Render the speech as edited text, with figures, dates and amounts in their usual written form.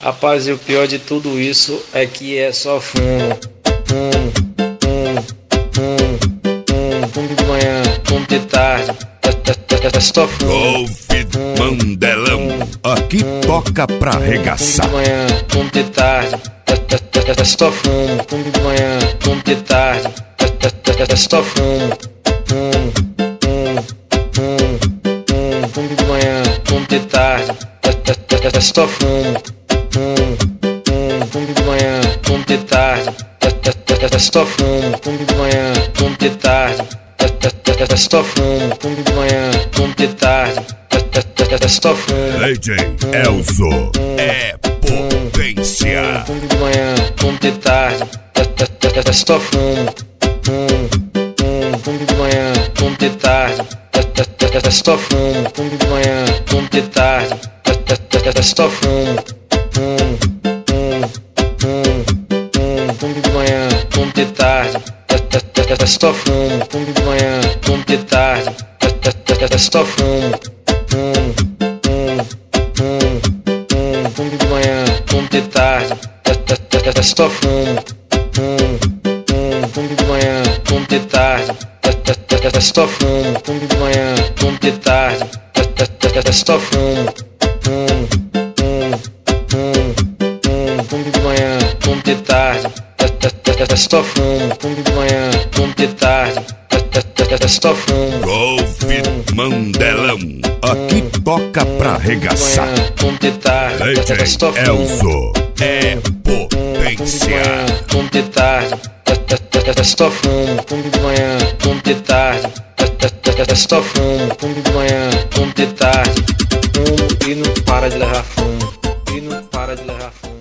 Rapaz, e o pior de tudo isso é que é só fumo. Fumo de manhã, fumo de tarde. É só fumo. Golf Mandelão, aqui toca pra arregaçar. Fumo de manhã, fumo de tarde. É só fumo. Fumo de manhã, fumo de tarde. É só fumo. Fumo de manhã, fumo de tarde. É só fumo. Fumo de manhã, fumo de tarde. É só fumo. Fumo de manhã, fumo de tarde. É só fumo. Fumo de manhã, fumo de tarde. É só fumo. DJ Elzo é potência. Fumo de manhã, fumo de tarde. É só fumo. Fumo de manhã, fumo de tarde. É só fumo. Fumo de manhã, fumo de tarde. É só fumo. Fumo de manhã, fumo de tarde. É só fumo. Fumo de manhã, fumo de tarde. É só fumo. Fumo de manhã, fumo de tarde. É só fumo. Fumo de manhã, fumo de tarde. É só fumo. Fumo de manhã, fumo de tarde. É só fumo. Fumo de manhã, fumo de tarde. É só fumo. Fumo de manhã, fumo de tarde. É só fumo. Golf Mandelão, aqui toca pra arregaçar. Fumo de tarde. DJ Elzo é potência. Fumo de tarde. É só fumo. Fumo de manhã, fumo de tarde. É só fumo. Fumo de manhã, fumo de tarde. Fumo e não para de levar fumo. E não para de levar fumo.